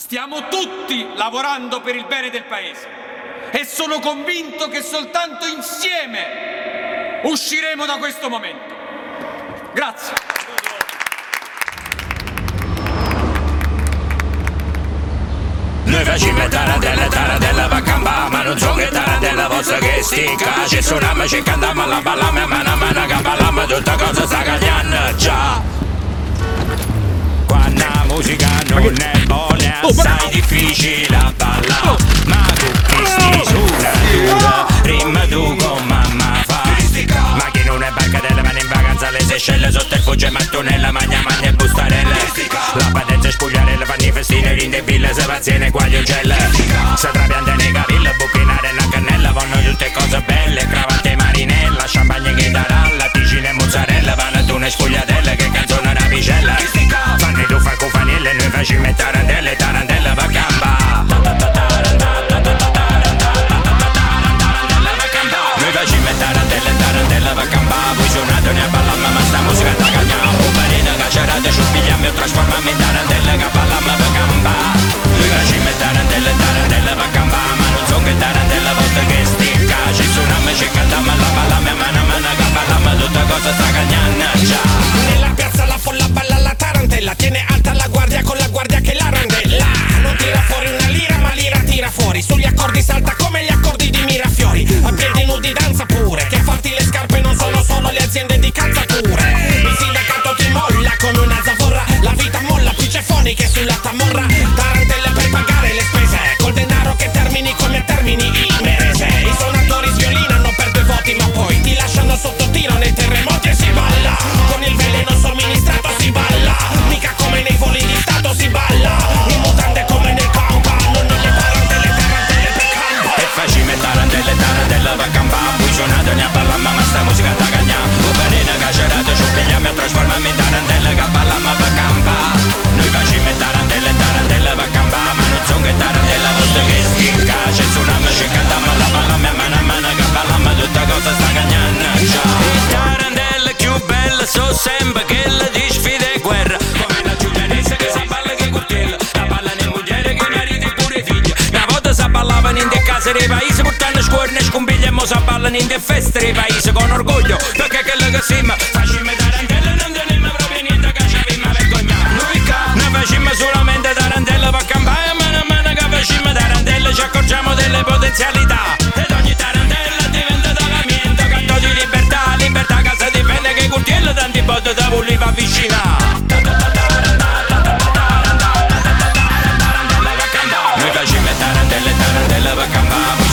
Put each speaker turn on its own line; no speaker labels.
Stiamo tutti lavorando per il bene del Paese e sono convinto che soltanto insieme usciremo da questo momento. Grazie.
Noi facciamo tarantella va a campare, ma non so che tarantella vostra che sticca. Ci suoniamo, ci cantiamo, la balliamo, mano a mano che balliamo, tutta cosa sta cambiando già. Quando la musica non è buona, assai difficile a ballare. Ma tu che sti suonatura, rimma tu con mamma fa. Ma chi non è barcatella, ma in vacanza alle Seychelles, sotto il Foggia e mattonella, magna e bustarella. La patenza e spugliarella, fanno i festini, rindebille, se paziene, guaglioncelle. Se trapianta nei capelli, buchinare una cannella, vanno tutte cose belle, cravatte marinella, champagne e chitaralla, ticine e mozzarella, panettone e spugliatelle, che canzone una picella. Fanno i tuffa con fanille, noi facciamo tarantelle, tarantella va a gamba. Noi facciamo tarantella va a gamba. Voi suonate ne ballamma, ma sta musica da cagnamo. Barina cacerate, ci pigliamo e trasformiamo in tarantella che ballamma va a gamba. Noi facciamo tarantella va a gamba, ma non so che tarantella volta che sticca. Ci suoniamo e ci cantiamo, la ballamma mano a mano che ballamma, tutta cosa sta cagnando già.
Nella piazza la folla balla la tarantella, tiene alta la guardia con la guardia che la randella. Non tira fuori una lira, ma l'ira tira fuori. Sugli accordi salta come gli accordi di Mirafiori. A piedi nudi danza pure, che farti le scarpe non sono solo le aziende di calzature. Il sindacato ti molla con una zavorra, la vita molla, più cefoniche sulla tamorra. Tarantelle per pagare le spese, col denaro che termini come termini il merese. I suonatori sviolinano per 2 voti, ma poi ti lasciano sotto tiro nei terremoti e si balla. Con il veleno somministrato si balla, mica come nei voli di stato si balla. In mutande come nel campa, non le tarantelle per campa.
E facciamo tarantella va a campa. Voi suonate ne ballamma, ma sta musica da cagnamo. Barina cacerate, ci pigliamo e trasformiamo in tarantella che ballamma va a campa. Noi facciamo tarantella va a campa, ma non so che tarantella vostra che sticca. Ci suoniamo, ci cantiamo, la ballamma mano a mano che ballamma, tutta cosa sta cagnando già. Le tarantelle più belle so sempre che le di sfide e guerra, come la giulianese che sa balla che coltella. La ballano in mogliere che mariti pure figli. Una volta si ballavano in de case dei paesi, portando scuorne e scombiglie, e mo si ballano in de feste dei paesi con orgoglio, perché quello che siamo facciamo tarantelle, non teniamo proprio niente che ci abbiamo vergognato. Noi facciamo solamente tarantelle per campare, mano a mano che facciamo tarantelle ci accorgiamo delle potenzialità. Ed ogni tarantella diventa talamento, canto di libertà, libertà che si difende, che coltiello tanti botte da vulli va vicina. Noi facciamo tarantelle per campare.